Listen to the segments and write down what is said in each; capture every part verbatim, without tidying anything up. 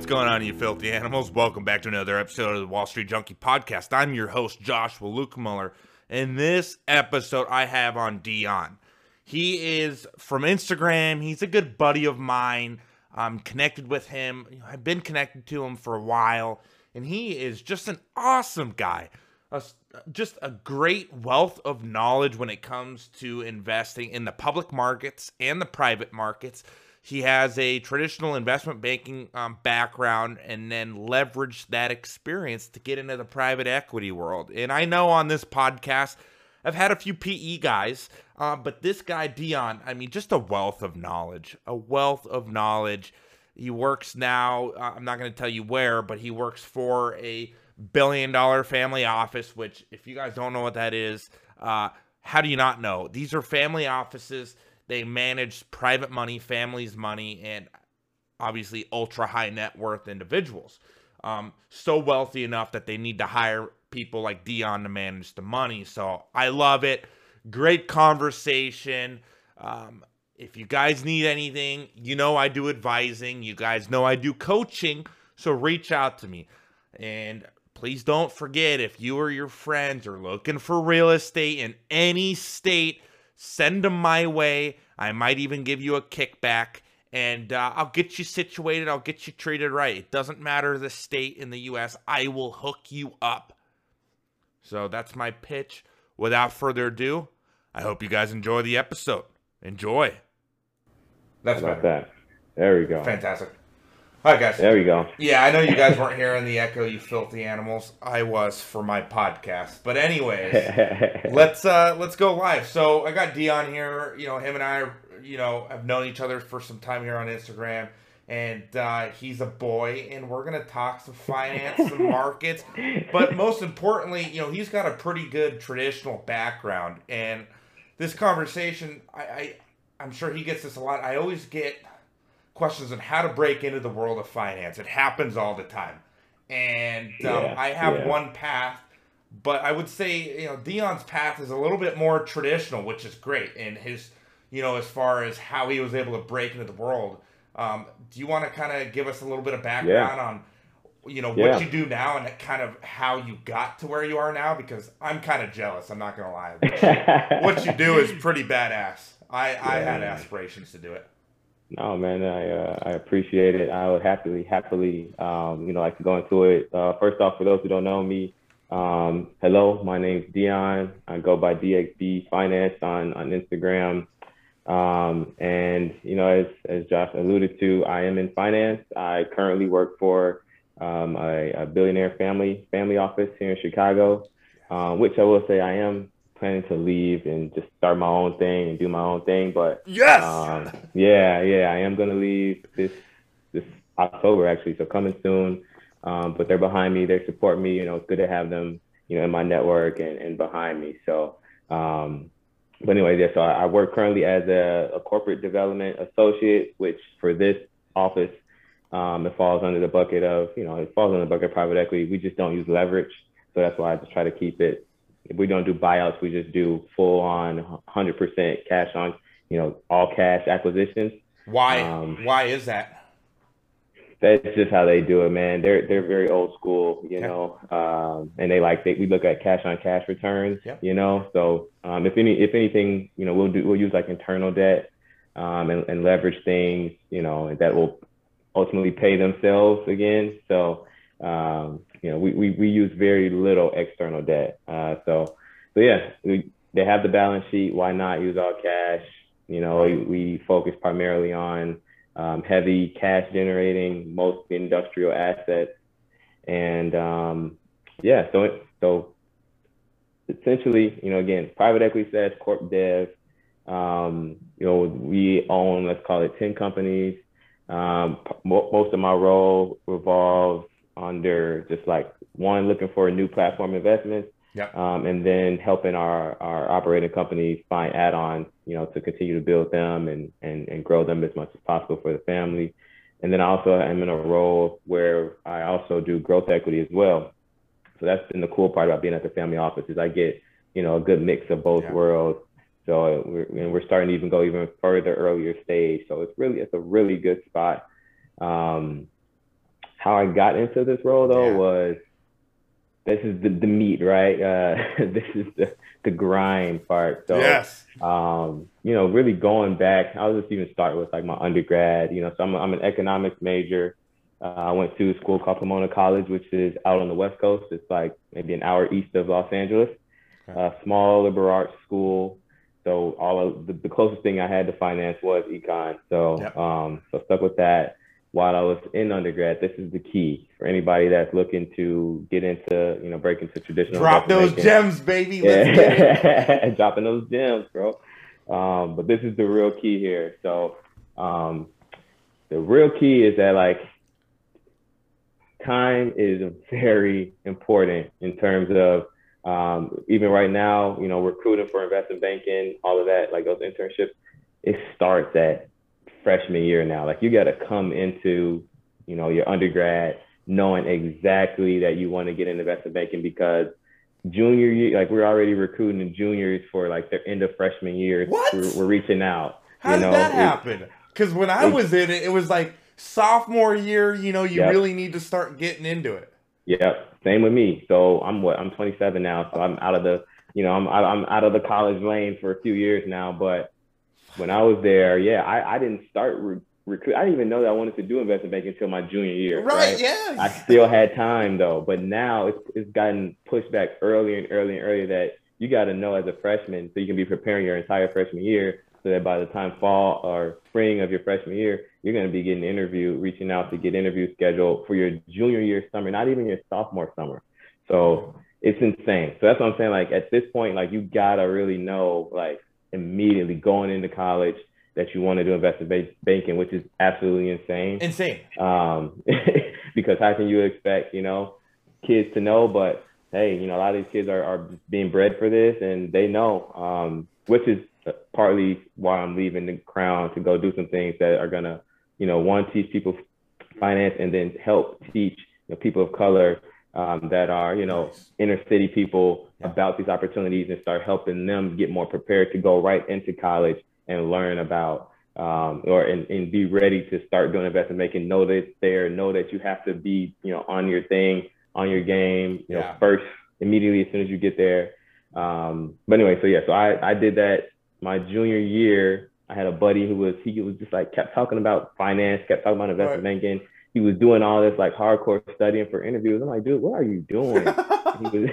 What's going on, you filthy animals? Welcome back to another episode of the Wall Street Junkie Podcast. I'm your host, Joshua Lukemuller. In this episode, I have on Dion. He is from Instagram. He's a good buddy of mine. I'm connected with him. I've been connected to him for a while, and he is just an awesome guy. A, just a great wealth of knowledge when it comes to investing in the public markets and the private markets. He has a traditional investment banking um, background and then leveraged that experience to get into the private equity world. And I know on this podcast, I've had a few P E guys, uh, but this guy, Dion, I mean, just a wealth of knowledge, a wealth of knowledge. He works now, uh, I'm not going to tell you where, but he works for a billion dollar family office, which if you guys don't know what that is, uh, how do you not know? These are family offices. They manage private money, families' money, and obviously ultra high net worth individuals. Um, so wealthy enough that they need to hire people like Dion to manage the money. So I love it. Great conversation. Um, if you guys need anything, you know I do advising. You guys know I do coaching. So reach out to me. And please don't forget, if you or your friends are looking for real estate in any state, send them my way. I might even give you a kickback, and uh, I'll get you situated. I'll get you treated right. It doesn't matter the state in the U S I will hook you up. So that's my pitch. Without further ado, I hope you guys enjoy the episode. Enjoy. That's How about better. that. There we go. Fantastic. All right, guys. There we go. Yeah, I know you guys weren't hearing the echo, you filthy animals. I was for my podcast. But anyways, let's uh, let's go live. So I got Dion here. You know, him and I, you know, have known each other for some time here on Instagram. And uh, he's a boy, and we're going to talk some finance, some markets. But most importantly, you know, he's got a pretty good traditional background. And this conversation, I, I, I'm sure he gets this a lot. I always get questions on how to break into the world of finance. It happens all the time. And um, Yeah, I have yeah. one path, but I would say, you know, Dion's path is a little bit more traditional, which is great. And his, you know, as far as how he was able to break into the world. Um, do you want to kind of give us a little bit of background Yeah. on, you know, what Yeah. you do now and kind of how you got to where you are now? Because I'm kind of jealous. I'm not going to lie. What you, what you do is pretty badass. I, I had Yeah. aspirations to do it. No, man, I uh, I appreciate it. I would happily, happily, um, you know, like to go into it. Uh, first off, for those who don't know me, um, hello, my name's Dion. I go by D X B Finance on on Instagram. Um, and you know, as as Josh alluded to, I am in finance. I currently work for um, a, a billionaire family family office here in Chicago, uh, which I will say I am planning to leave and just start my own thing and do my own thing. But Yes. um, yeah, yeah, I am gonna leave this this October actually, so coming soon. Um, but they're behind me, they support me. You know, it's good to have them, you know, in my network and, and behind me. So, um, but anyway, yeah. So I, I work currently as a, a corporate development associate, which for this office, um, it falls under the bucket of, you know, it falls under the bucket of private equity. We just don't use leverage, so that's why I just try to keep it. If we don't do buyouts, we just do full on one hundred percent cash on, you know, all cash acquisitions. Why? Um, Why is that? That's just how they do it, man. They're they're very old school, you Yeah. know, um, and they like they, we look at cash on cash returns, Yeah. you know. So um, if any if anything, you know, we'll do we'll use like internal debt um, and, and leverage things, you know, that will ultimately pay themselves again. So um, you know, we, we we use very little external debt. Uh, so so yeah, we, they have the balance sheet. Why not use all cash? You know, we, we focus primarily on um, heavy cash generating, most industrial assets, and um, yeah. So it, so essentially, you know, again, private equity says corp dev. Um, you know, we own, let's call it ten companies. Um, mo- most of my role revolves under just like one, looking for new platform investments, Yep. um, and then helping our, our operating companies find add-ons, you know, to continue to build them and, and, and grow them as much as possible for the family. And then I also am in a role where I also do growth equity as well. So that's been the cool part about being at the family office is I get, you know, a good mix of both Yeah. worlds. So we're, and we're starting to even go even further earlier stage. So it's really, it's a really good spot. Um, how I got into this role though Yeah. was this is the, the meat, right? Uh, this is the, the grind part. So, Yes. um, you know, really going back, I'll just even start with like my undergrad, you know, so I'm, I'm an economics major. Uh, I went to a school called Pomona College, which is out on the West Coast. It's like maybe an hour east of Los Angeles, Okay. a small liberal arts school. So all of the, the closest thing I had to finance was econ. So, Yep. um, so stuck with that while I was in undergrad. This is the key for anybody that's looking to get into, you know, break into traditional Drop those investment banking. gems, baby. Let's get it. Yeah, dropping those gems, bro. Um, but this is the real key here. So, um, the real key is that like time is very important in terms of um, even right now, you know, recruiting for investment banking, all of that, like those internships, it starts at freshman year now. Like you got to come into, you know, your undergrad knowing exactly that you want to get into investment banking, because junior year, like we're already recruiting juniors for like their end of freshman year. What? We're, we're reaching out. How you did know, that it, happen? Because when I it, was in it, it was like sophomore year, you know, you Yep. really need to start getting into it. Yep. Same with me. So I'm what I'm twenty-seven now. So I'm out of the, you know, I'm I'm out of the college lane for a few years now. But when I was there, yeah, I, I didn't start re- recruit. I didn't even know that I wanted to do investment banking until my junior year. Right, Right. yeah. I still had time though, but now it's it's gotten pushed back earlier and earlier and earlier that you got to know as a freshman so you can be preparing your entire freshman year, so that by the time fall or spring of your freshman year, you're going to be getting interviewed, reaching out to get interviews scheduled for your junior year summer, not even your sophomore summer. So it's insane. So that's what I'm saying. Like at this point, like you got to really know, like immediately going into college, that you want to do investment banking, which is absolutely insane. Insane. Um, because how can you expect, you know, kids to know? But hey, you know, a lot of these kids are, are being bred for this, and they know, um, which is partly why I'm leaving the Crown to go do some things that are gonna, you know, one, teach people finance, and then help teach, you know, people of color um, that are, you know, Nice. inner city people Yeah. about these opportunities, and start helping them get more prepared to go right into college and learn about um, or and, and be ready to start doing investment banking. Know that it's there. Know that you have to be, you know, on your thing, on your game, you Yeah. know, first immediately as soon as you get there. Um, but anyway, so yeah, so I, I did that my junior year. I had a buddy who was, he was just like kept talking about finance, kept talking about investment Right. banking. He was doing all this like hardcore studying for interviews. I'm like, dude, what are you doing? he was,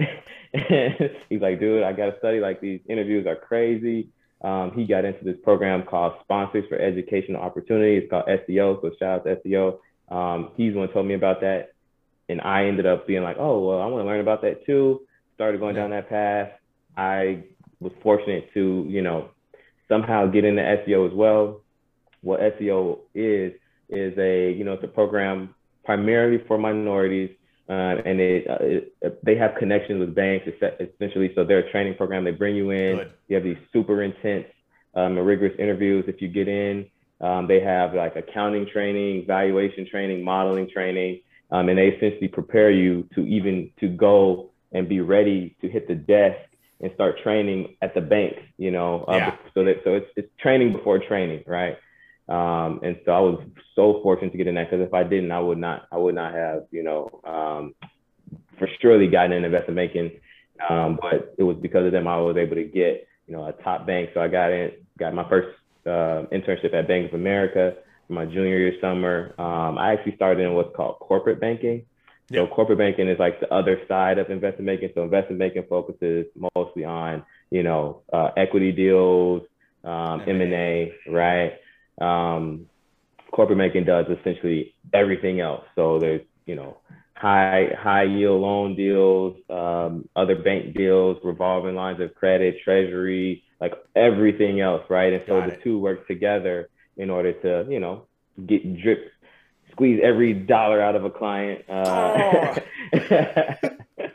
he's like, dude, I got to study. Like these interviews are crazy. Um, he got into this program called Sponsors for Educational Opportunity. It's called S E O. So shout out to S E O. Um, he's the one who told me about that. And I ended up being like, oh, well, I want to learn about that too. Started going Yeah. down that path. I was fortunate to, you know, somehow get into S E O as well. What S E O is, is a, you know, it's a program primarily for minorities. Uh, and it, uh, it, they have connections with banks, essentially. So they're a training program. They bring you in. Good. You have these super intense um, and rigorous interviews. If you get in, um, they have like accounting training, valuation training, modeling training. Um, and they essentially prepare you to even to go and be ready to hit the desk and start training at the bank, you know, uh, Yeah. so that, so it's, it's training before training, right? Um, and so I was so fortunate to get in that, because if I didn't, I would not, I would not have, you know, um, for surely gotten in investment banking. Um, but it was because of them I was able to get, you know, a top bank. So I got in, got my first uh, internship at Bank of America my junior year summer. Um, I actually started in what's called corporate banking. So Yeah. corporate banking is like the other side of investment banking. So investment banking focuses mostly on, you know, uh, equity deals, um, M and A, right? Um, corporate banking does essentially everything else. So there's, you know, high high yield loan deals, um, other bank deals, revolving lines of credit, treasury, like everything else, right? And so Got the it. two work together in order to, you know, get drip, squeeze every dollar out of a client. Uh, Oh.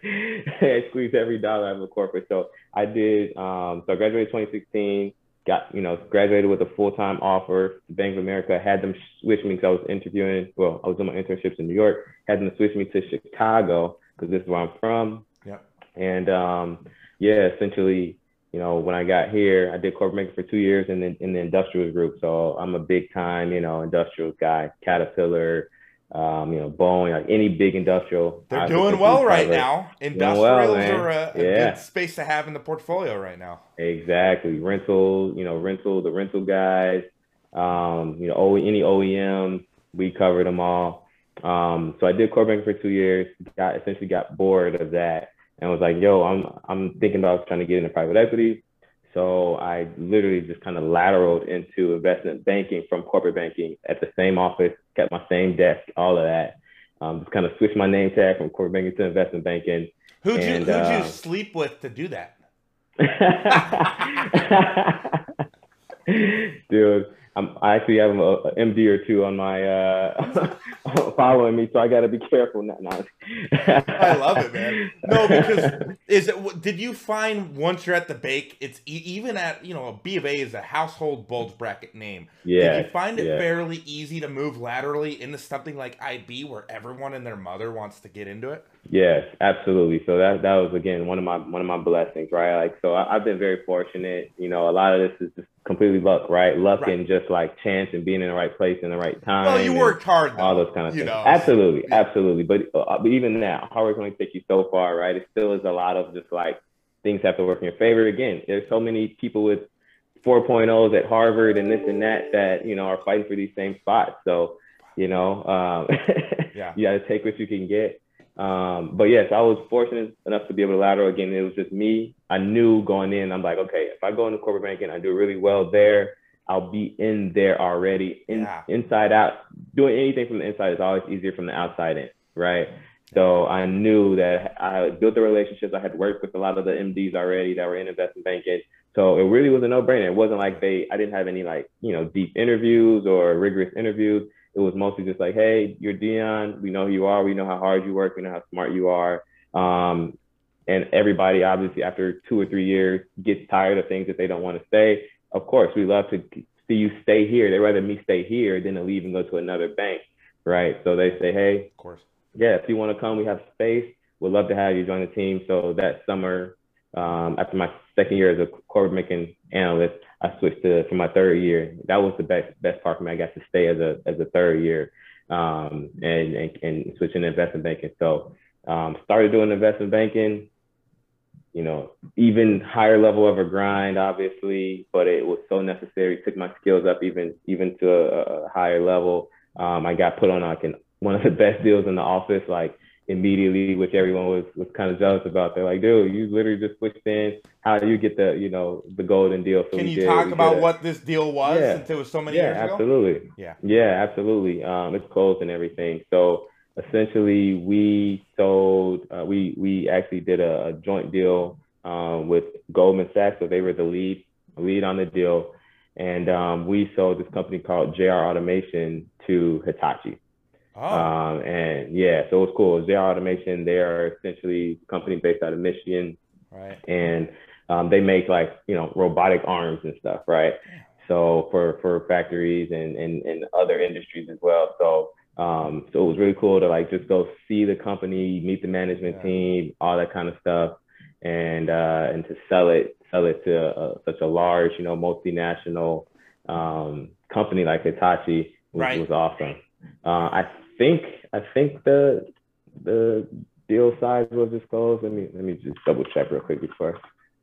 squeeze every dollar out of a corporate. So I did, um, so I graduated twenty sixteen, got, you know, graduated with a full-time offer. Bank of America had them switch me, because I was interviewing, well, I was doing my internships in New York, had them switch me to Chicago, because this is where I'm from. Yep. And um, yeah, essentially, you know, when I got here, I did corporate banking for two years in the, in the industrials group. So I'm a big time, you know, industrials guy, Caterpillar, um, you know, Boeing, like any big industrial. They're I doing essentially well right cover. now. Doing well, Industrials are man. a, a good Yeah, space to have in the portfolio right now. exactly. Rental, you know, rental, the rental guys, um, you know, o, any O E M, we covered them all. Um, so I did core banking for two years, got essentially got bored of that and was like, yo, I'm I'm thinking about trying to get into private equity. So I literally just kind of lateraled into investment banking from corporate banking at the same office, kept my same desk, all of that. Um, just kind of switched my name tag from corporate banking to investment banking. Who'd you And who'd you uh, sleep with to do that? Dude, I'm, I actually have a, a M D or two on my uh, following me, so I got to be careful. Not, not. I love it, man. No, because is it? Did you find once you're at the Bake, it's e- even at you know a B of A is a household bulge bracket name. Did you Yes, find it yes, fairly easy to move laterally into something like I B, where everyone and their mother wants to get into it? yes, absolutely. So that that was again one of my one of my blessings, right? Like, so I, I've been very fortunate. You know, a lot of this is just completely luck, right? Luck Right. and just like chance and being in the right place in the right Well, you time and worked hard all though, those kind of you things. know. So, Absolutely, yeah. absolutely. But, uh, but even now, hard work only takes you so far, right? It still is a lot of just like things have to work in your favor. Again, there's so many people with 4.0s at Harvard and this and that that you know are fighting for these same spots. So you know, um, Yeah. you got to take what you can get. Um, but yes, I was fortunate enough to be able to lateral. Again, it was just me. I knew going in, I'm like, okay, if I go into corporate banking, I do really well there. I'll be in there already, in Yeah. inside out. Doing anything from the inside is always easier from the outside in, right? So I knew that I had built the relationships. I had worked with a lot of the M Ds already that were in investment banking. So it really was a no-brainer. It wasn't like they, I didn't have any like, you know, deep interviews or rigorous interviews. It was mostly just like, hey, you're Dion. We know who you are. We know how hard you work. We know how smart you are. Um, and everybody, obviously, after two or three years, gets tired of things that they don't want to stay. Of course, we love to see you stay here. They'd rather me stay here than to leave and go to another bank, right? So they say, hey, Of course. yeah, if you want to come, we have space. We'd love to have you join the team. So that summer, um, after my second year as a corporate banking analyst, I switched to for my third year. That was the best best part for me. I got to stay as a as a third year, um, and, and and switching to investment banking. So um, started doing investment banking. You know, even higher level of a grind, obviously, but it was so necessary. Took my skills up even even to a, a higher level. Um, I got put on like an, one of the best deals in the office, like immediately, which everyone was was kind of jealous about. They're like, dude, you literally just switched in. How do you get the, you know, the golden deal? So Can we you did, talk we did about it. what this deal was Yeah, since it was so many yeah, years ago? absolutely. Yeah. Yeah, absolutely. Um, it's closed and everything. So essentially, we sold. Uh, we we actually did a, a joint deal um, with Goldman Sachs. So they were the lead lead on the deal, and um, we sold this company called J R Automation to Hitachi. Oh, Um, and yeah, so it was cool. J R Automation, they are essentially a company based out of Michigan, right. and um, they make like you know robotic arms and stuff, right? Yeah. So for for factories and and, and other industries as well. So um, so it was really cool to like just go see the company, meet the management Yeah. team, all that kind of stuff, and uh, and to sell it sell it to uh, such a large you know multinational um, company like Hitachi was Right. was awesome. Uh, I think I think the the deal size was disclosed. Let me let me just double check real quick before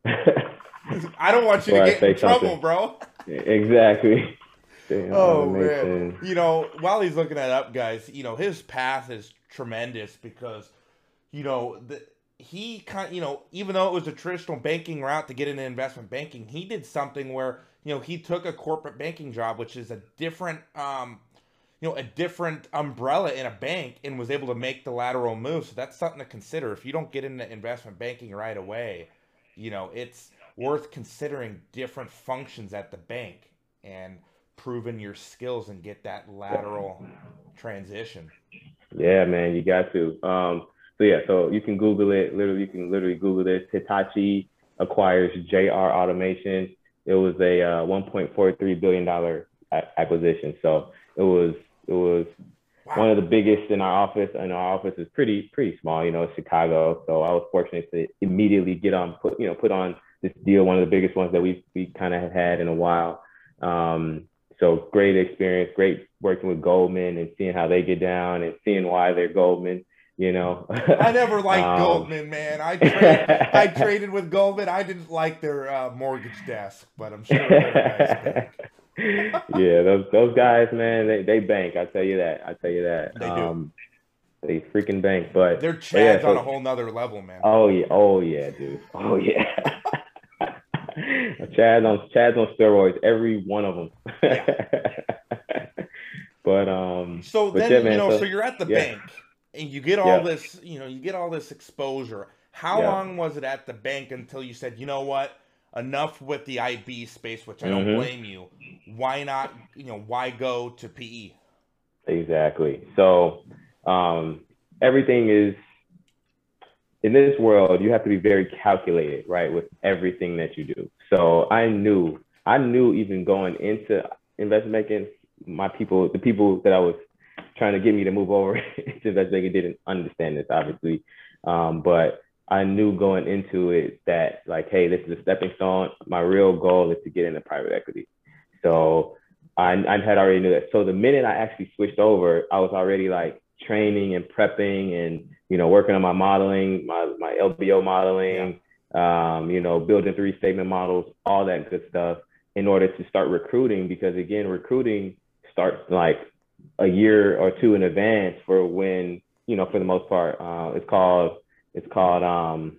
I don't want you to before I get in say trouble, something. bro. Exactly. Oh man. Automation. You know, while he's looking that up, guys, you know, his path is tremendous because, you know, the he kind you know, even though it was a traditional banking route to get into investment banking, he did something where, you know, he took a corporate banking job, which is a different um you know, a different umbrella in a bank and was able to make the lateral move. So that's something to consider. If you don't get into investment banking right away, you know, it's worth considering different functions at the bank and proving your skills and get that lateral transition. Yeah, man, you got to. Um, so yeah, so you can Google it. Literally, you can literally Google this. Hitachi acquires J R Automation. It was a uh, one point four three billion dollar acquisition. So it was it was one Wow. of the biggest in our office. And our office is pretty pretty small, you know, Chicago. So I was fortunate to immediately get on put you know put on this deal, one of the biggest ones that we we kind of have had in a while. Um, so great experience, great working with Goldman and seeing how they get down and seeing why they're Goldman, you know. I never liked um, Goldman, man. I trade I traded with Goldman. I didn't like their uh, mortgage desk, but I'm sure they're a nice bank. Yeah, those those guys, man, they, they bank. I tell you that. I tell you that. They do. Um, they freaking bank. But They're but yeah, Chads on a so whole nother level, man. oh yeah, oh yeah, dude. Oh yeah. Chad on Chad's on steroids, every one of them. Yeah. But um, So but then, yeah, you man. know, So so you're at the yeah, bank and you get all yeah, this, you know, you get all this exposure. How yeah. long was it at the bank until you said, you know what, enough with the I B space, which I don't hmm blame you. Why not, you know, why go to P E? Exactly. So um, everything is in this world. You have to be very calculated, right, with everything that you do. So I knew, I knew even going into investment banking, my people, the people that I was trying to get me to move over into investment banking didn't understand this, obviously. Um, but I knew going into it that like, hey, this is a stepping stone. My real goal is to get into private equity. So I, I had already knew that. So the minute I actually switched over, I was already like training and prepping and, you know, working on my modeling, my, my L B O modeling, yeah. um, you know, building three statement models, all that good stuff in order to start recruiting. Because again, recruiting starts like a year or two in advance for when, you know, for the most part, uh, it's called, it's called, um,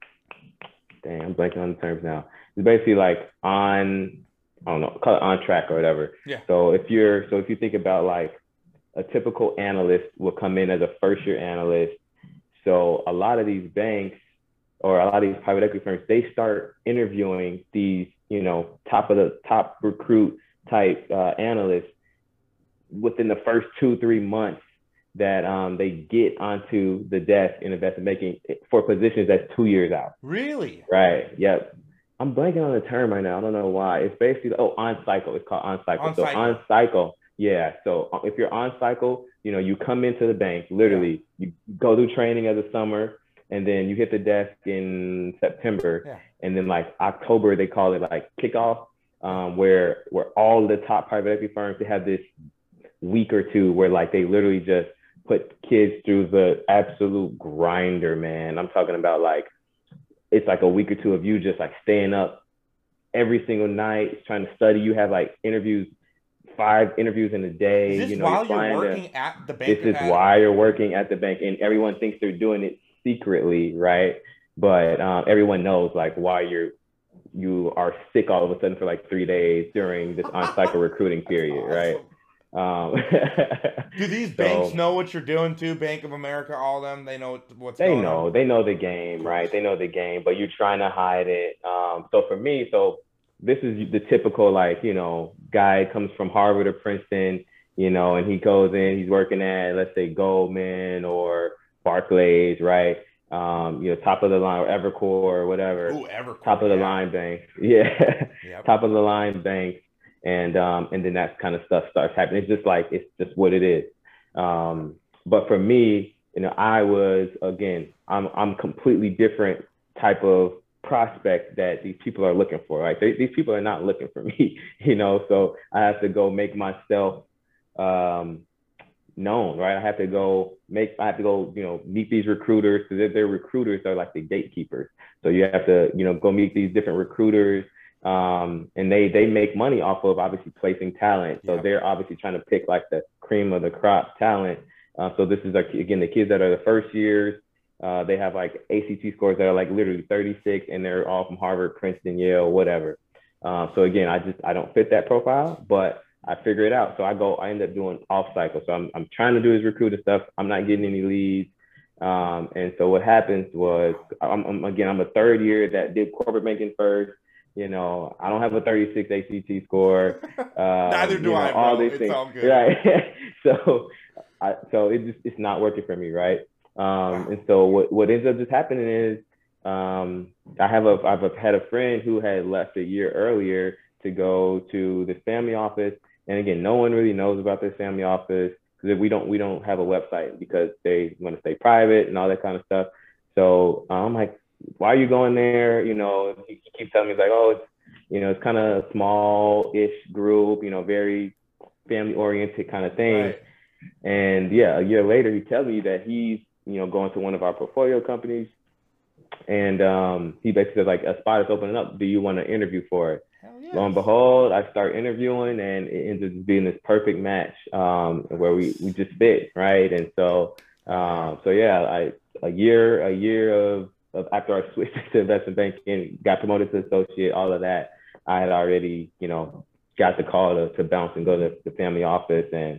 dang, I'm blanking on the terms now. It's basically like on, I don't know, call it on track or whatever. Yeah. So if you're, so if you think about like a typical analyst will come in as a first year analyst. So a lot of these banks or a lot of these private equity firms, they start interviewing these, you know, top of the top recruit type uh, analysts within the first two, three months that um, they get onto the desk in investment banking for positions that's two years out. Really? Right. Yep. I'm blanking on the term right now. I don't know why. It's basically, oh, on cycle. It's called on cycle. On so cycle. on cycle. Yeah. So if you're on cycle, you know, you come into the bank, literally, yeah. you go through training as a summer, and then you hit the desk in September. Yeah. And then like October, they call it like kickoff, um, where where all the top private equity firms, they have this week or two where like they literally just put kids through the absolute grinder, man. I'm talking about like, it's like a week or two of you just like staying up every single night, trying to study. You have like interviews, five interviews in a day. Is this you know, while you're, you're working to, at the bank? This is why you're working at the bank, and everyone thinks they're doing it secretly, right? But um, everyone knows like why you're you are sick all of a sudden for like three days during this on-cycle recruiting period, right? Um, Do these so, banks know what you're doing too? Bank of America, all of them, they know what's they going know, on? They know the game, right? They know the game, but you're trying to hide it. Um, so for me, so this is the typical, like, you know, guy comes from Harvard or Princeton, you know, and he goes in, he's working at, let's say, Goldman or Barclays, right? Um, you know, top of the line or Evercore or whatever. Ooh, Evercore, top of the yeah. line bank. Yeah. Yep. Top of the line bank. And um, and then that kind of stuff starts happening. It's just like, it's just what it is. Um, but for me, you know, I was, again, I'm I'm completely different type of prospect that these people are looking for, right? They, these people are not looking for me, you know, so I have to go make myself um, known, right? I have to go make, I have to go, you know, meet these recruiters, because if they're recruiters, they're like the gatekeepers. So you have to, you know, go meet these different recruiters. Um, and they they make money off of obviously placing talent. So yep. They're obviously trying to pick like the cream of the crop talent. Uh, so this is like, again, the kids that are the first years, uh, they have like A C T scores that are like literally thirty-six, and they're all from Harvard, Princeton, Yale, whatever. Uh, so again, I just, I don't fit that profile, but I figure it out. So I go, I end up doing off cycle. So I'm, I'm trying to do his recruiter stuff. I'm not getting any leads. Um, and so what happens was, I'm, I'm again, I'm a third year that did corporate banking first. You know, I don't have a thirty-six A C T score. Um, Neither do you know, I, all bro. these It's things, all good. right? so, I, so it just, it's not working for me, right? Um, wow. And so what, what ends up just happening is, um, I have a, I've had a friend who had left a year earlier to go to this family office. And again, no one really knows about this family office because we don't, we don't have a website because they want to stay private and all that kind of stuff. So uh, I'm like, why are you going there? You know, he keeps telling me, he's like, oh, it's, you know, it's kind of a small-ish group, you know, very family oriented kind of thing. Right. And yeah, a year later, he tells me that he's, you know, going to one of our portfolio companies. And um, he basically says, like, a spot is opening up. Do you want to interview for it? Hell Lo and yes. behold, I start interviewing, and it ends up being this perfect match um, where we, we just fit, right? And so, um, so yeah, I a year a year of, of after I switched to investment banking, got promoted to associate, all of that, I had already, you know, got the call to, to bounce and go to the family office, and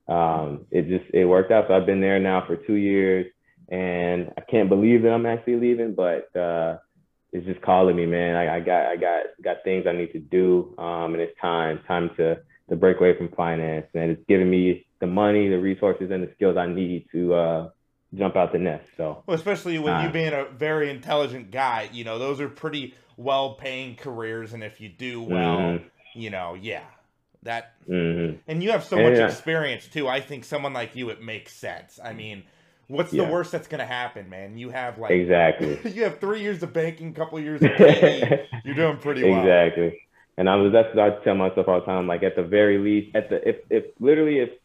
um, it just it worked out. So I've been there now for two years, and I can't believe that I'm actually leaving, but uh, it's just calling me, man. I, I got I got got things I need to do, um, and it's time time to to break away from finance, and it's giving me the money, the resources, and the skills I need to uh, jump out the nest. So, Well, especially with you uh, being a very intelligent guy, you know, those are pretty well-paying careers, and if you do well, mm-hmm, you know, yeah, that, mm-hmm. and you have so much And uh, experience too. I think someone like you, it makes sense. I mean, what's the yeah, worst that's gonna happen, man? You have like, exactly. you have three years of banking, couple years of P E. You're doing pretty well. Exactly. And I was that's what I tell myself all the time. Like at the very least, at the if if literally if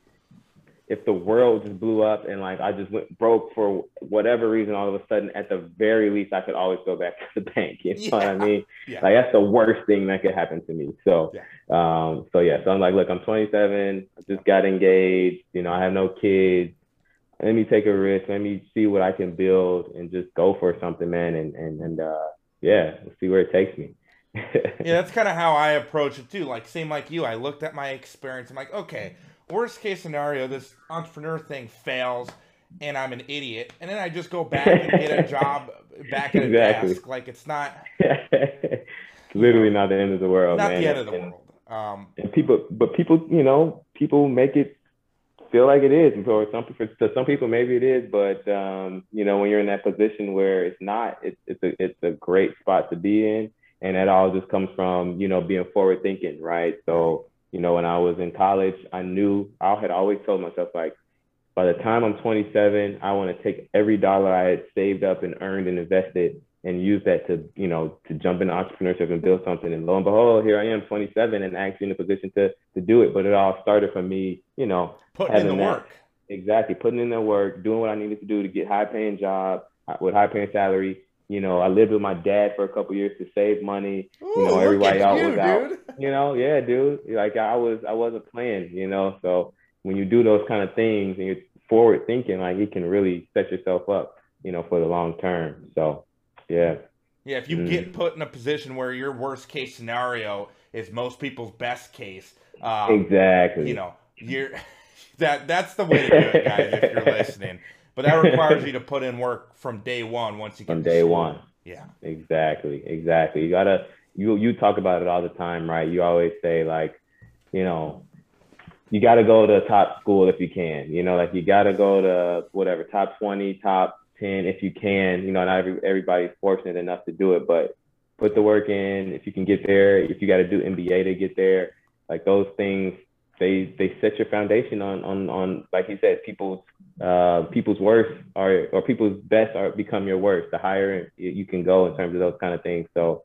if the world just blew up and like I just went broke for whatever reason, all of a sudden, at the very least, I could always go back to the bank. You know what I Yeah, mean? yeah, Like that's the worst thing that could happen to me. So, yeah, um, so yeah. So I'm like, look, I'm twenty-seven. I just got engaged. You know, I have no kids. Let me take a risk. Let me see what I can build and just go for something, man. And and and uh, yeah, we'll see where it takes me. yeah. That's kind of how I approach it too. Like, same like you. I looked at my experience. I'm like, okay, worst case scenario, this entrepreneur thing fails, and I'm an idiot, and then I just go back and get a job back at a Exactly. desk. Like, it's not, It's you literally know, not the end of the world, not man. the end And, of the and, world. Um, and people, but people, you know, people make it feel like it is. And for some people, to some people, maybe it is. But um, you know, when you're in that position where it's not, it's it's a it's a great spot to be in, and that all just comes from you know being forward thinking, right? right. So you know, when I was in college, I knew I had always told myself like, by the time I'm twenty-seven, I want to take every dollar I had saved up and earned and invested and use that to, you know, to jump into entrepreneurship and build something. And lo and behold, here I am, twenty-seven, and actually in a position to to do it. But it all started from me, you know, Putting in the having that work. exactly putting in the work, doing what I needed to do to get high paying job uh, with high paying salary. You know, I lived with my dad for a couple years to save money. You Ooh, know, look everybody at out was you, out. dude. You know, yeah, dude. Like I was, I wasn't playing. You know, so when you do those kind of things and you're forward thinking, like it can really set yourself up, you know, for the long term. So, yeah. Yeah, if you get Mm. put in a position where your worst case scenario is most people's best case, um, you Exactly. know, you're that that's the way to do it, guys, if you're listening. But that requires you to put in work from day one once you get From to day one. school. Yeah. Exactly. Exactly. You gotta you you talk about it all the time, right? You always say like, you know, you got to go to top school if you can. You know, like you got to go to whatever top twenty, top ten if you can. You know, not every, everybody's fortunate enough to do it, but put the work in. If you can get there, if you got to do M B A to get there, like those things, they they set your foundation on on on like you said, people's uh people's worst are or people's best are become your worst. The higher you can go in terms of those kind of things. So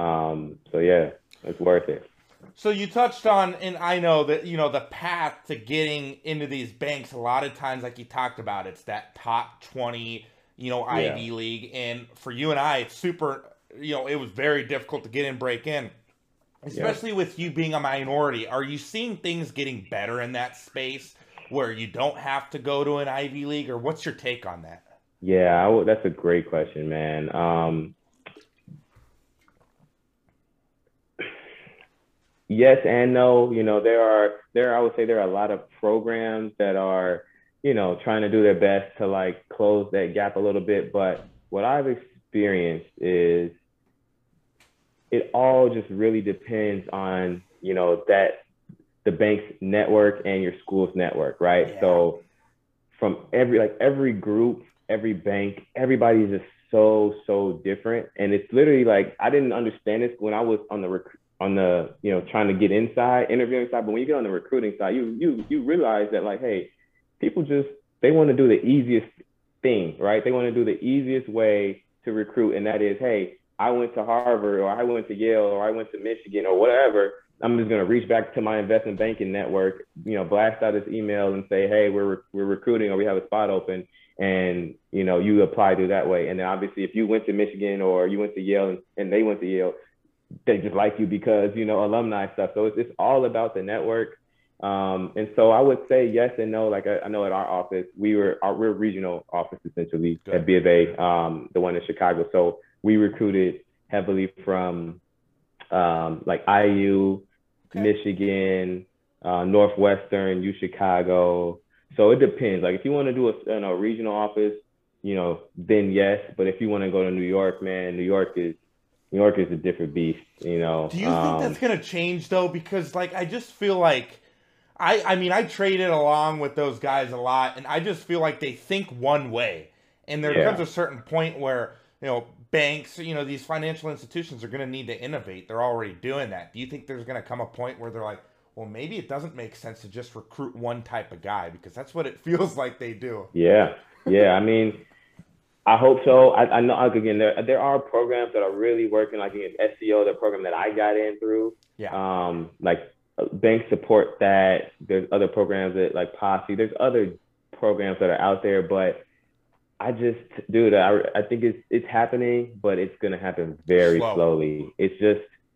um so yeah, it's worth it. So you touched on, and I know that, you know, the path to getting into these banks, a lot of times, like you talked about, it's that top twenty, you know, Yeah. Ivy League. And for you and I, it's super, you know, it was very difficult to get in, break in, Yep. especially with you being a minority. Are you seeing things getting better in that space where you don't have to go to an Ivy League, or what's your take on that? Yeah, I w- that's a great question, man. Um, yes and no. You know, there are there I would say there are a lot of programs that are, you know, trying to do their best to like close that gap a little bit. But what I've experienced is it all just really depends on, you know, that the bank's network and your school's network, right? Yeah. So from every like every group, every bank, everybody's just so so different, and it's literally like I didn't understand this when I was on the rec- on the you know trying to get inside interviewing side, but when you get on the recruiting side, you you you realize that like hey, people just they want to do the easiest thing, right? They want to do the easiest way to recruit, and that is hey, I went to Harvard or I went to Yale or I went to Michigan or whatever. I'm just gonna reach back to my investment banking network, you know, blast out this email and say, hey, we're we're recruiting or we have a spot open, and you know, you apply through that way. And then obviously, if you went to Michigan or you went to Yale and, and they went to Yale, they just like you because you know alumni stuff. So it's it's all about the network. Um, and so I would say yes and no. Like I, I know at our office, we were our, we're a regional office essentially Good. At B of A, um, the one in Chicago. So we recruited heavily from um, like I U, okay. Michigan, uh, Northwestern, U Chicago. So it depends. Like if you want to do a you know, regional office, you know, then yes. But if you want to go to New York, man, New York is New York is a different beast. You know. Do you um, think that's gonna change though? Because like I just feel like. I, I mean, I traded along with those guys a lot, and I just feel like they think one way. And there yeah. comes a certain point where, you know, banks, you know, these financial institutions are going to need to innovate. They're already doing that. Do you think there's going to come a point where they're like, well, maybe it doesn't make sense to just recruit one type of guy? Because that's what it feels like they do. Yeah. Yeah. I mean, I hope so. I, I know, again, there, there are programs that are really working, like in S C O, the program that I got in through. Yeah. Um, like, banks support that. There's other programs that like Posse. There's other programs that are out there, but I just, dude, I, I think it's it's happening, but it's gonna happen very Slow. slowly. It's just,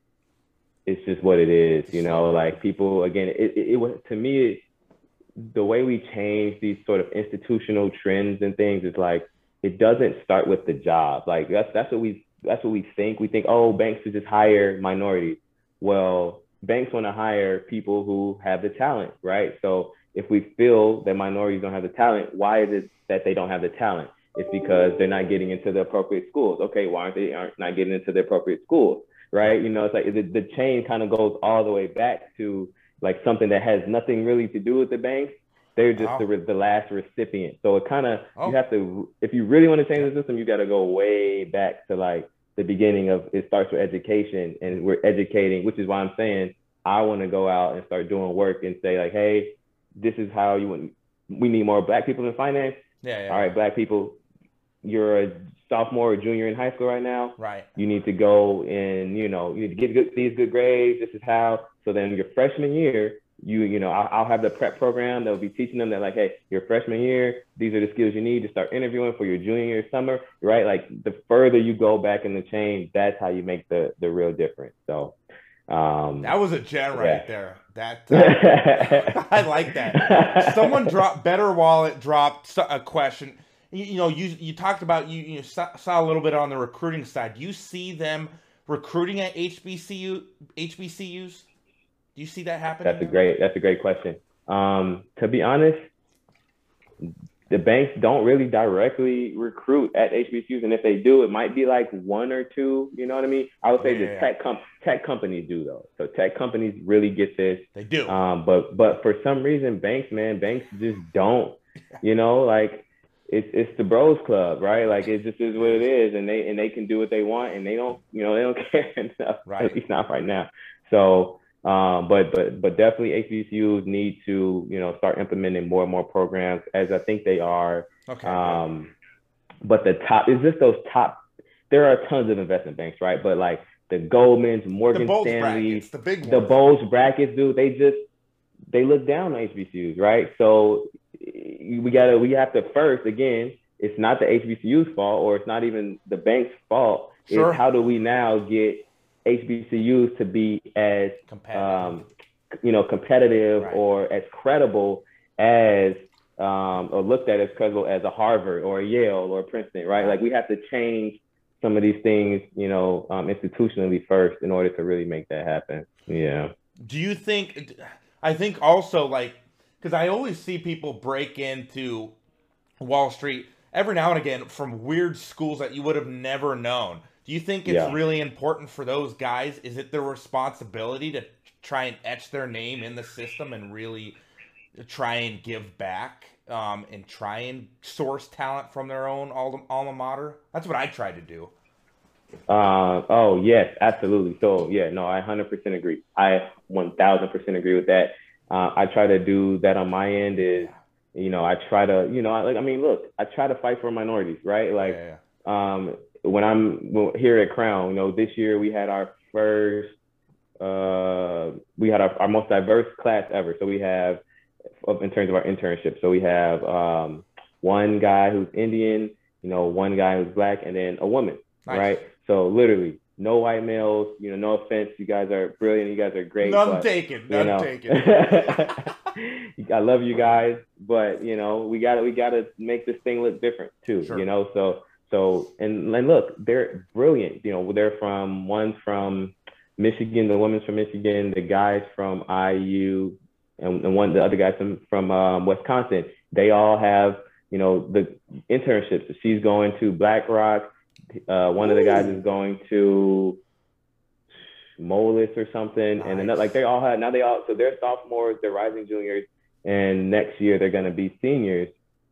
it's just what it is, you know. Like people, again, it it, it was to me, it, the way we change these sort of institutional trends and things is like it doesn't start with the job. Like that's that's what we that's what we think. We think, oh, banks should just hire minorities. Well, banks want to hire people who have the talent, right? So if we feel that minorities don't have the talent, why is it that they don't have the talent? It's because they're not getting into the appropriate schools. Okay, why aren't they aren't not getting into the appropriate schools, right? You know, it's like the, the chain kind of goes all the way back to like something that has nothing really to do with the banks. They're just wow. the, the last recipient. So it kind of, oh. you have to, if you really want to change the system, you got to go way back to like the beginning of, it starts with education, and we're educating, which is why I'm saying I want to go out and start doing work and say like, hey, this is how you want, we need more Black people in finance. Yeah, yeah. All right, Black people, you're a sophomore or junior in high school right now. Right. You need to go and, you know, you need to get good, these good grades. This is how, so then your freshman year, you, you know, I'll, I'll have the prep program that will be teaching them that like, hey, your freshman year, these are the skills you need to start interviewing for your junior year summer, right? Like the further you go back in the chain, that's how you make the, the real difference. So, um, that was a gem right yeah. there. That uh, I like that. Someone dropped Better Wallet dropped a question. You, you know, you you talked about you you saw, saw a little bit on the recruiting side. Do you see them recruiting at H B C U H B C Us? Do you see that happening? That's a great that's a great question. Um, to be honest, the banks don't really directly recruit at H B C Us, and if they do, it might be like one or two. You know what I mean? I would say yeah. the tech com- tech companies do though. So tech companies really get this. They do. Um, but but for some reason, banks, man, banks just don't. You know, like it's it's the bros club, right? Like it just is what it is, and they and they can do what they want, and they don't, you know, they don't care enough. Right. At least not right now. So. Um, but but but definitely H B C Us need to, you know, start implementing more and more programs, as I think they are. Okay. Um, but the top is just those top. There are tons of investment banks, right? But like the Goldmans, Morgan the Stanley, the big the Bulge brackets, dude, they just they look down on H B C Us, right? So we gotta we have to first again. It's not the H B C U's fault, or it's not even the bank's fault. Sure. It's how do we now get H B C Us to be as um, you know, competitive right. or as credible as um, or looked at as credible as a Harvard or a Yale or a Princeton, right? Like we have to change some of these things, you know, um, institutionally first in order to really make that happen. Yeah. Do you think? I think also like because I always see people break into Wall Street every now and again from weird schools that you would have never known. Do you think it's yeah. really important for those guys? Is it their responsibility to try and etch their name in the system and really try and give back um, and try and source talent from their own alma mater? That's what I try to do. Uh, oh, yes, absolutely. So, yeah, no, I one hundred percent agree. I one thousand percent agree with that. Uh, I try to do that on my end is, you know, I try to, you know, I, like, I mean, look, I try to fight for minorities, right? Like, yeah, yeah. um, when I'm here at Crown, you know, this year we had our first uh, we had our, our most diverse class ever. So we have, in terms of our internship, so we have um, one guy who's Indian, you know, one guy who's black, and then a woman, Nice. right? So literally, no white males. You know, no offense, you guys are brilliant, you guys are great. None but, taken. you None know, taken. I love you guys, but you know, we gotta we gotta make this thing look different too. Sure. You know, so so and, and look, they're brilliant. You know, they're from one's from Michigan, the woman's from Michigan, the guy's from I U, and, and one the other guy's from from um, Wisconsin. They all have, you know, the internships. She's going to BlackRock. Uh, one Ooh. of the guys is going to Moelis or something, nice. and then like they all have now they all so they're sophomores, they're rising juniors, and next year they're going to be seniors.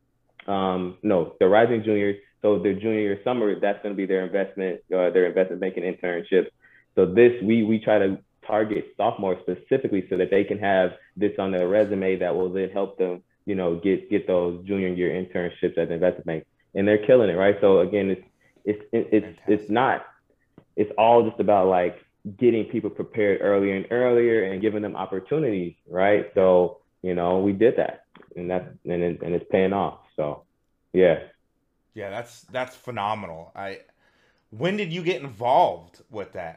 Um, no, they're rising juniors. So their junior year summer, that's going to be their investment, uh, their investment banking internships. So this we we try to target sophomores specifically so that they can have this on their resume that will then help them, you know, get get those junior year internships at the investment bank, and they're killing it, right? So again, it's it's it's it's, it's not it's all just about like getting people prepared earlier and earlier and giving them opportunities, right? So you know, we did that, and that's and it, and it's paying off. So yeah, yeah, that's that's phenomenal. I when did you get involved with that?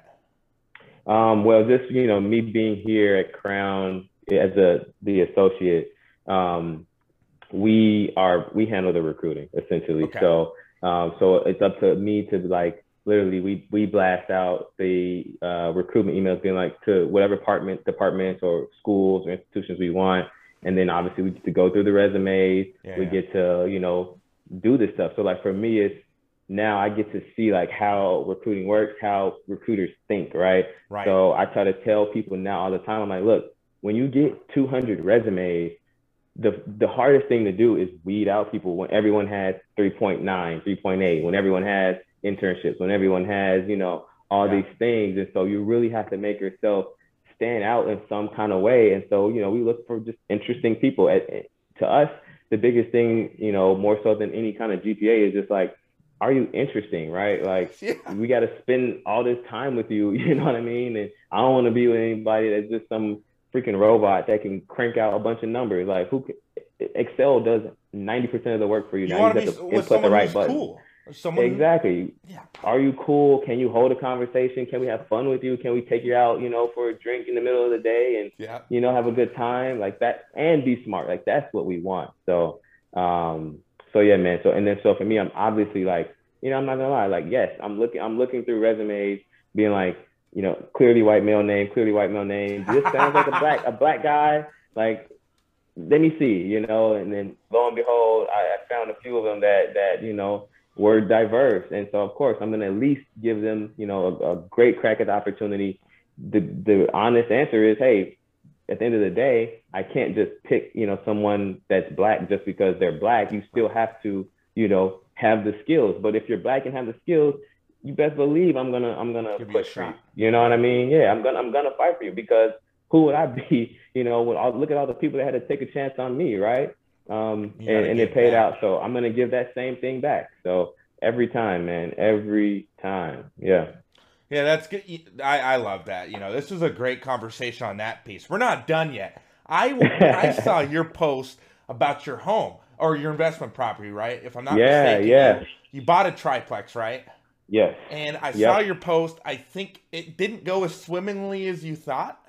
Um, well, just, you know, me being here at Crown as a the associate, um, we are we handle the recruiting essentially. Okay. So um, so it's up to me to like literally we we blast out the uh, recruitment emails being like to whatever department departments or schools or institutions we want, and then obviously we get to go through the resumes. Yeah, we yeah. get to, you know, do this stuff. So like for me, it's now I get to see like how recruiting works, how recruiters think, right? Right. So I try to tell people now all the time, I'm like, look, when you get two hundred resumes, the the hardest thing to do is weed out people when everyone has three point nine, three point eight, when everyone has internships, when everyone has, you know, all yeah. these things. And so you really have to make yourself stand out in some kind of way. And so, you know, we look for just interesting people. At, to us, the biggest thing, you know, more so than any kind of G P A is just like, are you interesting, right? Like yeah. we got to spend all this time with you, you know what I mean? And I don't want to be with anybody that's just some freaking robot that can crank out a bunch of numbers. Like who can, Excel does ninety percent of the work for you. You now want you to have be to with someone the right who's button. Cool. Someone exactly. Who, yeah. Are you cool? Can you hold a conversation? Can we have fun with you? Can we take you out, you know, for a drink in the middle of the day and, yeah. you know, have a good time like that and be smart. Like that's what we want. So, um, so yeah, man. So, and then, so for me, I'm obviously like, you know, I'm not gonna lie. Like, yes, I'm looking. I'm looking through resumes, being like, you know, clearly white male name, clearly white male name. This sounds like a black, a black guy. Like, let me see, you know. And then lo and behold, I, I found a few of them that that you know were diverse. And so, of course, I'm gonna at least give them, you know, a, a great crack at the opportunity. The the honest answer is, hey, at the end of the day, I can't just pick, you know, someone that's black just because they're black. You still have to, you know, have the skills. But if you're black and have the skills, you best believe I'm gonna I'm gonna Give push for you. You know what I mean? Yeah, I'm gonna I'm gonna fight for you, because who would I be? You know, when I look at all the people that had to take a chance on me, right? Um, and, and it paid back. out. So I'm gonna give that same thing back. So every time, man, every time. Yeah. Yeah, that's good. I, I love that. You know, this was a great conversation on that piece. We're not done yet. I I saw your post about your home or your investment property, right? If I'm not yeah, mistaken. Yeah, you, you bought a triplex, right? Yes. And I yep. saw your post. I think it didn't go as swimmingly as you thought.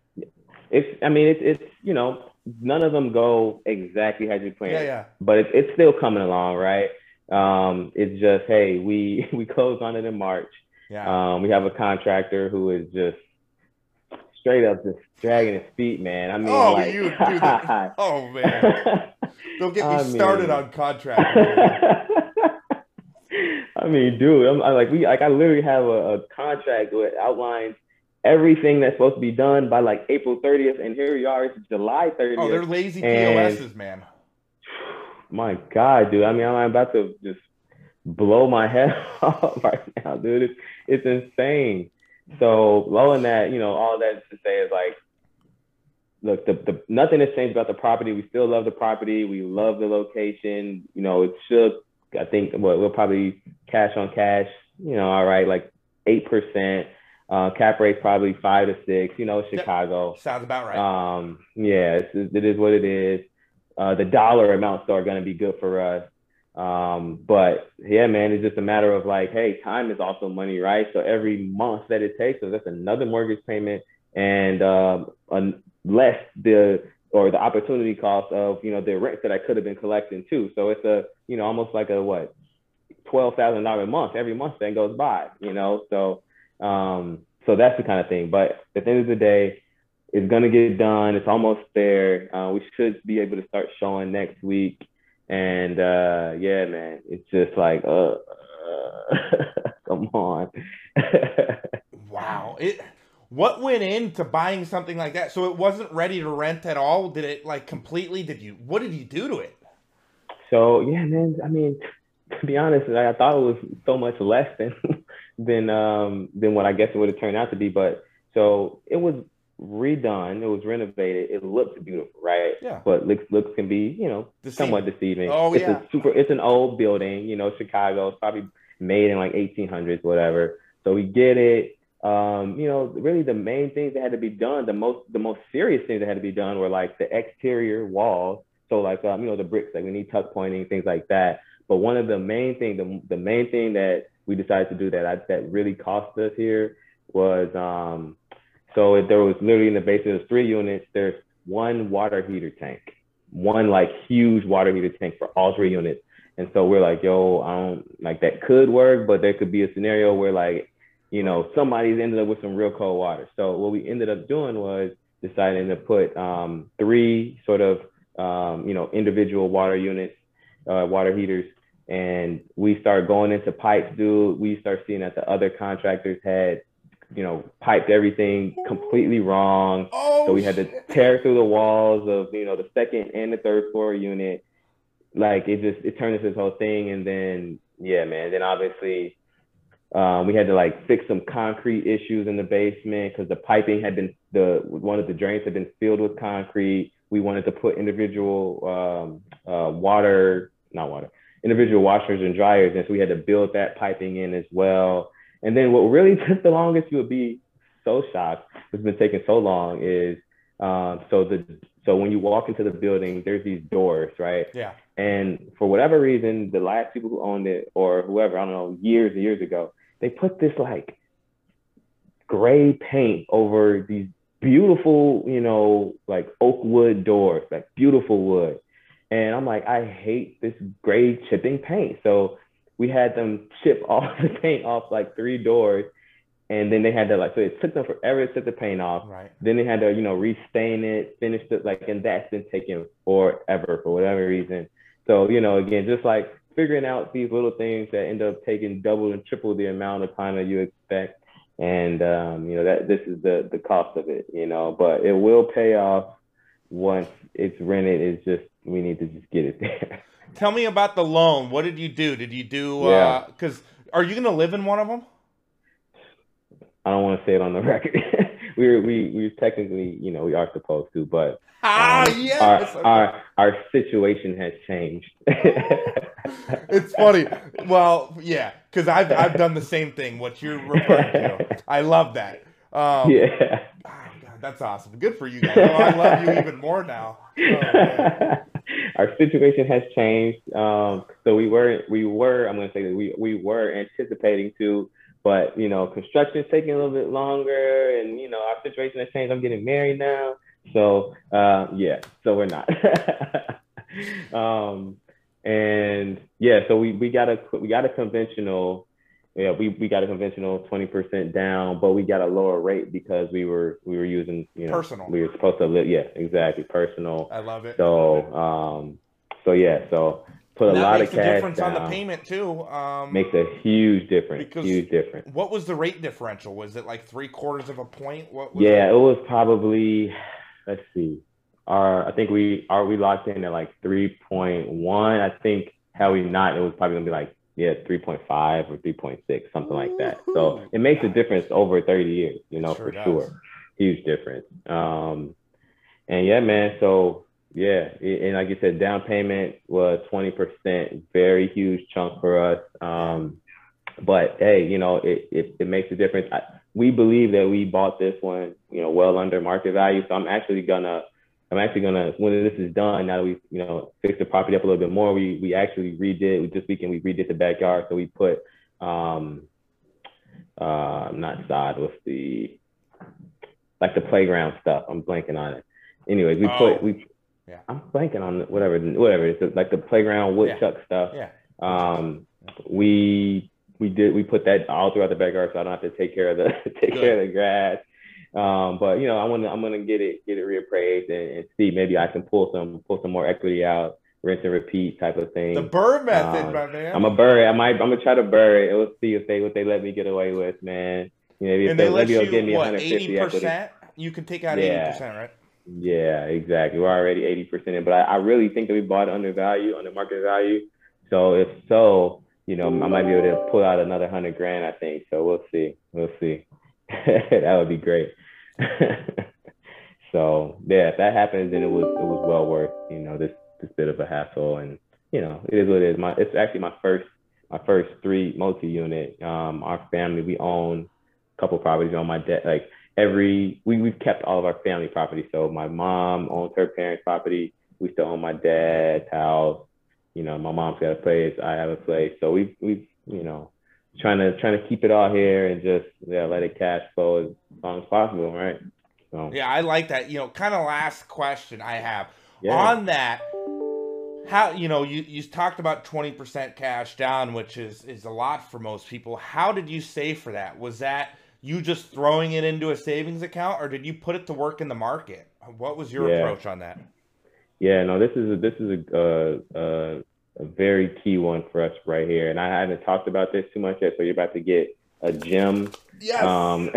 It's, I mean, it's, it's, you know, none of them go exactly as you planned. Yeah, yeah. But it's, it's still coming along, right? Um, it's just, hey, we, we closed on it in March. Yeah. Um, we have a contractor who is just straight up just dragging his feet, man. I mean, oh, like, you do that. Oh, man. Don't get me I started mean... on contractors. I mean, dude, I'm, I'm like, we, like, I literally have a, a contract that outlines everything that's supposed to be done by like April thirtieth, and here we are, it's July thirtieth. Oh, they're lazy P O Ss, man. My God, dude. I mean, I'm about to just blow my head off right now, dude. It's, it's insane. So, low in that, you know, all that to say is like, look, the, the nothing has changed about the property. We still love the property. We love the location. You know, it should, I think, well, we'll probably cash on cash, you know, all right, like eight percent. Uh, cap rate's probably five to six. You know, Chicago. Sounds about right. Um, yeah, it's, it is what it is. Uh, the dollar amounts are going to be good for us. Um, but yeah, man, it's just a matter of like, hey, time is also money, right? So every month that it takes, so that's another mortgage payment and um, less the or the opportunity cost of you know the rent that I could have been collecting too. So it's a you know almost like a what twelve thousand dollars a month every month that goes by, you know. So um, so that's the kind of thing. But at the end of the day, it's gonna get done. It's almost there. Uh, we should be able to start showing next week. And uh, yeah, man, it's just like, uh, uh come on. Wow. It. What went into buying something like that? So it wasn't ready to rent at all. Did it like completely? Did you? What did you do to it? So yeah, man. I mean, to be honest, I thought it was so much less than than um than what I guess it would have turned out to be. But so it was redone, it was renovated, it looks beautiful, right? Yeah. But looks looks can be, you know, Deceiving. somewhat deceiving. Oh it's yeah. A super it's an old building, you know, Chicago. It's probably made in like eighteen hundreds, whatever. So we get it. Um, you know, really the main things that had to be done, the most the most serious things that had to be done were like the exterior walls. So like um, you know, the bricks, like we need tuck pointing, things like that. But one of the main thing, the the main thing that we decided to do that I, that really cost us here was um so if there was literally in the basement, there's three units. There's one water heater tank, one like huge water heater tank for all three units. And so we're like, yo, I don't like that could work, but there could be a scenario where like, you know, somebody's ended up with some real cold water. So what we ended up doing was deciding to put um, three sort of, um, you know, individual water units, uh, water heaters. And we started going into pipes, dude. We start seeing that the other contractors had, you know, piped everything completely wrong. Oh, so we had to tear through the walls of, you know, the second and the third floor unit. Like it just, it turned into this whole thing. And then, yeah, man, then obviously um, we had to like fix some concrete issues in the basement because the piping had been, the one of the drains had been filled with concrete. We wanted to put individual um, uh, water, not water, individual washers and dryers. And so we had to build that piping in as well. And then what really took the longest, you would be so shocked, it's been taking so long, is um, so the so when you walk into the building, there's these doors, right? Yeah. And for whatever reason, the last people who owned it or whoever, I don't know, years and years ago, they put this like gray paint over these beautiful, you know, like oak wood doors, like beautiful wood. And I'm like, I hate this gray chipping paint. So we had them chip all the paint off like three doors. And then they had to like, so it took them forever to take the paint off. Right. Then they had to, you know, restain it, finish it, like, and that's been taking forever for whatever reason. So, you know, again, just like figuring out these little things that end up taking double and triple the amount of time that you expect. And, um, you know, that this is the, the cost of it, you know, but it will pay off once it's rented. It's just, we need to just get it there. Tell me about the loan. What did you do? Did you do, yeah. uh, cause are you going to live in one of them? I don't want to say it on the record. we were, we, we technically, you know, we are supposed to, but ah, um, yes. our, Okay. our, our situation has changed. It's funny. Well, yeah, cause I've, I've done the same thing. What you're referring to. I love that. Um, yeah. Oh, God, that's awesome. Good for you guys. Oh, I love you even more now. Oh, our situation has changed. Um, so we were, we were, I'm going to say that we, we were anticipating to, but, you know, construction is taking a little bit longer and, you know, our situation has changed. I'm getting married now. So, uh, yeah, so we're not. um, and yeah, so we, we got a, we got a conventional, yeah, we, we got a conventional twenty percent down, but we got a lower rate because we were, we were using, you know, personal. We were supposed to live. Yeah, exactly. Personal. I love it. So, um, so yeah, so put And a that lot makes of a cash difference down. on the payment too. Um, Makes a huge difference. because Huge difference. What was the rate differential? Was it like three quarters of a point? What was Yeah, it? it was probably, let's see, our, I think we are, we locked in at like three point one. I think had we not, it was probably gonna be like, yeah, three point five or three point six, something like that. So it makes a difference over thirty years, you know, Sure for does. sure. Huge difference. Um, and yeah, man, so yeah, and like you said, down payment was twenty percent, very huge chunk for us. Um, but hey, you know, it, it, it makes a difference. I, we believe that we bought this one, you know, well under market value. So I'm actually gonna, I'm actually gonna, when this is done, now that we, you know, fixed the property up a little bit more, we we actually redid, we, this weekend we redid the backyard. So we put, um, uh, not sod, what's the, like the playground stuff. I'm blanking on it. Anyways, we oh, put, we, yeah. I'm blanking on whatever, whatever. It's like the playground woodchuck yeah. stuff. Yeah. Um, we, we did, we put that all throughout the backyard so I don't have to take care of the, take Good. care of the grass. Um, but you know, I want to, I'm going to get it, get it reappraised and, and see, maybe I can pull some, pull some more equity out, rinse and repeat type of thing. The BRRRR method, um, my man. I'm a BRRRR. I might, I'm going to try to BRRRR it. We'll see if they, what they let me get away with, man. You know, maybe and they let you, give me what, eighty percent? You can take out yeah. eighty percent, right? Yeah, exactly. We're already eighty percent in, but I, I really think that we bought under value, under market value. So if so, you know, I might be able to pull out another hundred grand, I think. So we'll see. We'll see. That would be great. So yeah, if that happens, then it was it was well worth, you know, this this bit of a hassle, and you know, it is what it is. My it's actually my first my first three multi-unit. Um, our family, we own a couple properties on my debt. Like every we we've kept all of our family property. So my mom owns her parents' property. We still own my dad's house. You know, my mom's got a place. I have a place. So we we you know, trying to trying to keep it all here and just yeah let it cash flow as long as possible, right? So yeah, I like that. You know, kind of last question I have yeah. on that. How, you know, you, you talked about twenty percent cash down, which is, is a lot for most people. How did you save for that? Was that you just throwing it into a savings account, or did you put it to work in the market? What was your yeah. approach on that? Yeah, no, this is a, this is a, uh, uh, a very key one for us right here. And I haven't talked about this too much yet, so you're about to get a gem. Yes. Um,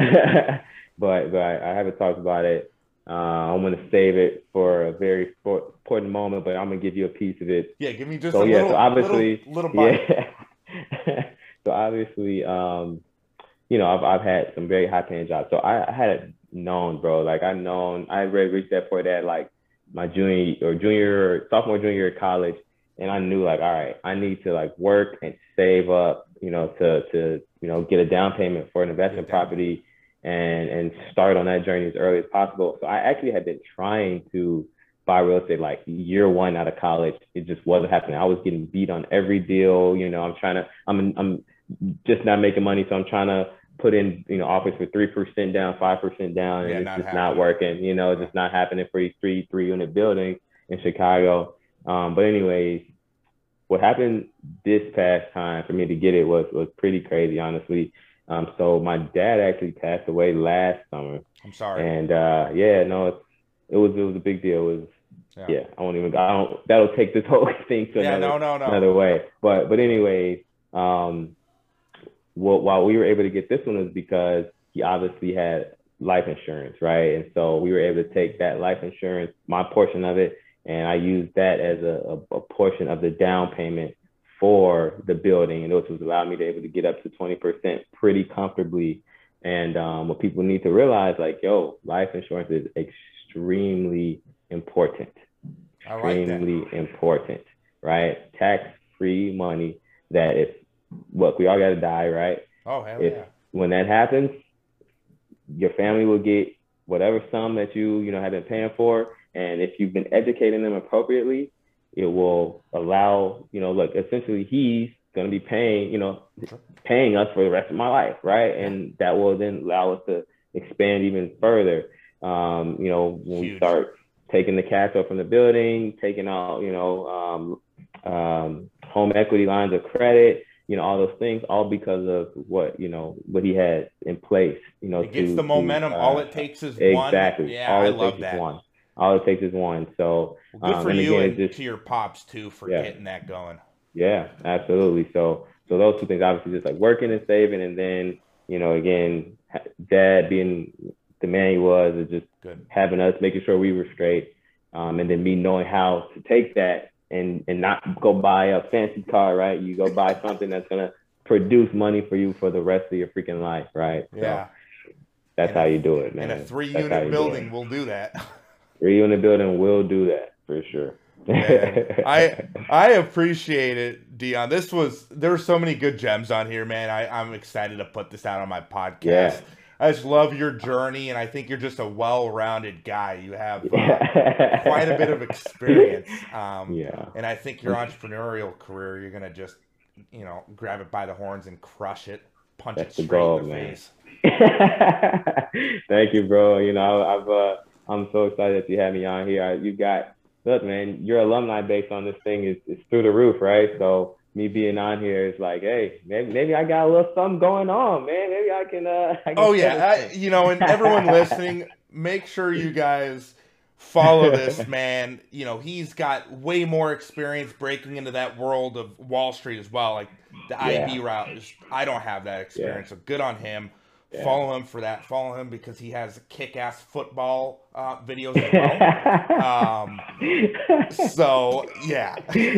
but, but I, I haven't talked about it. Uh, I'm going to save it for a very important moment, but I'm going to give you a piece of it. Yeah, give me just so, a yeah, little, so obviously, little, little bite. Yeah. So obviously, um, you know, I've, I've had some very high paying jobs. So I, I had known, bro, like I known, I already reached that point at like my junior or junior, sophomore, junior year of college. And I knew like, all right, I need to like work and save up, you know, to, to, you know, get a down payment for an investment property and and start on that journey as early as possible. So I actually had been trying to buy real estate like year one out of college. It just wasn't happening. I was getting beat on every deal. You know, I'm trying to, I'm I'm just not making money. So I'm trying to put in, you know, offers for three percent down, five percent down, and yeah, it's not just happening. Not working, you know, just not happening for these three, three unit buildings in Chicago. Um, but anyways, what happened this past time for me to get it was, was pretty crazy, honestly. Um, so my dad actually passed away last summer. I'm sorry. And uh, yeah, no, it, it was it was a big deal. It was yeah. yeah I won't even. I don't. That'll take this whole thing to yeah, another, no, no, no. another way. But but anyways, um, well, while we were able to get this one was because he obviously had life insurance, right? And so we were able to take that life insurance, my portion of it, and I used that as a, a, a portion of the down payment for the building, and which was allowed me to be able to get up to twenty percent pretty comfortably. And um, what people need to realize, like, yo, life insurance is extremely important. I like extremely that. important, right? Tax-free money that if, look, we all got to die, right? Oh, hell if, yeah. When that happens, your family will get whatever sum that you, you know, have been paying for. And if you've been educating them appropriately, it will allow, you know, look, essentially he's going to be paying, you know, paying us for the rest of my life, right? And that will then allow us to expand even further. Um, you know, when Huge. we start taking the cash out from the building, taking out, you know, um, um, home equity lines of credit, you know, all those things, all because of what, you know, what he had in place, you know. It gets to, the momentum. To, uh, all it takes is exactly. one. Exactly. Yeah, all I it love takes that. Is one. All it takes is one. So well, good um, for and you again, and just, to your pops too for yeah. getting that going. Yeah, absolutely. So, so those two things, obviously, just like working and saving, and then, you know, again, dad being the man he was, is just good. Having us, making sure we were straight, um, and then me knowing how to take that and and not go buy a fancy car, right? You go buy something that's gonna produce money for you for the rest of your freaking life, right? Yeah. So that's and how you do it, man. And a three-unit building will do that. Three-unit building will do that for sure. Man, I I appreciate it, Dion. This was there were so many good gems on here, man. I, I'm excited to put this out on my podcast. Yeah. I just love your journey, and I think you're just a well-rounded guy. You have uh, quite a bit of experience. Um, yeah. And I think your entrepreneurial career, you're gonna just, you know, grab it by the horns and crush it, punch That's it the straight goal, in the man. face. Thank you, bro. You know, I've uh, I'm so excited that you had me on here. I, you got look, man. Your alumni base on this thing is, is through the roof, right? So me being on here is like, hey, maybe maybe I got a little something going on, man. Maybe I can. Uh, I can oh yeah, I, you know, and everyone listening, make sure you guys follow this man. You know, he's got way more experience breaking into that world of Wall Street as well. Like the Yeah. I B route is, I don't have that experience, Yeah. so good on him. Yeah. Follow him for that. Follow him because he has kick-ass football uh, videos as well. um, so yeah.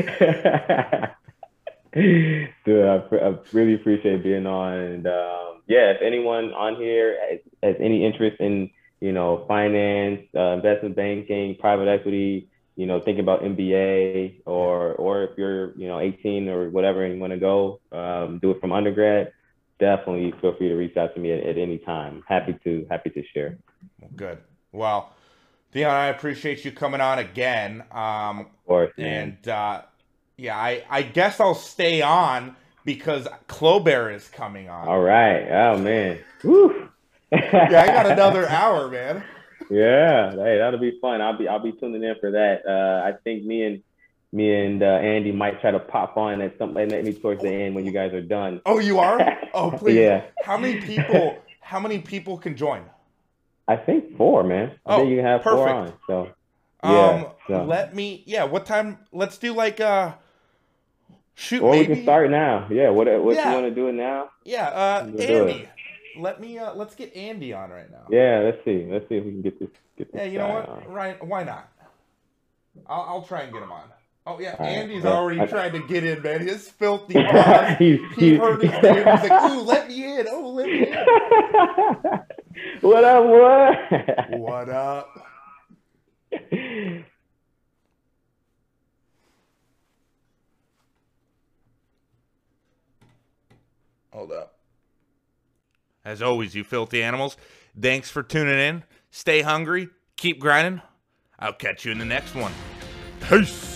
Dude, I, I really appreciate being on. And um, yeah, if anyone on here has, has any interest in, you know, finance, uh, investment banking, private equity, you know, thinking about M B A, or or if you're, you know, eighteen or whatever and you want to go um, do it from undergrad, definitely feel free to reach out to me at, at any time. Happy to happy to share. Good. Well, Dion, I appreciate you coming on again. Um, of course, man. And uh, yeah, I, I guess I'll stay on because Clobert is coming on. All right. Oh man. Woo. Yeah, I got another hour, man. Yeah, hey, that'll be fun. I'll be I'll be tuning in for that. Uh, I think me and me and uh, Andy might try to pop on at some maybe towards the end when you guys are done. Oh, you are? Oh, please. Yeah. How many people? How many people can join? I think four, man. I oh, think you can have perfect. four on. So um, yeah. So. Let me. Yeah. What time? Let's do like uh. Shoot. Or maybe. we can start now. Yeah. What what yeah. you want to do it now? Yeah. Uh, we'll Andy. Let me. Uh, let's get Andy on right now. Yeah. Let's see. Let's see if we can get this. Get this yeah. You know what? on. Ryan, why not? I'll, I'll try and get him on. Oh yeah, All Andy's right. already I, trying to get in, man. His filthy paws. he, he heard his name. He's like, "Ooh, let me in! Oh, let me in!" What up, what? What up? Hold up. As always, you filthy animals, thanks for tuning in. Stay hungry. Keep grinding. I'll catch you in the next one. Peace.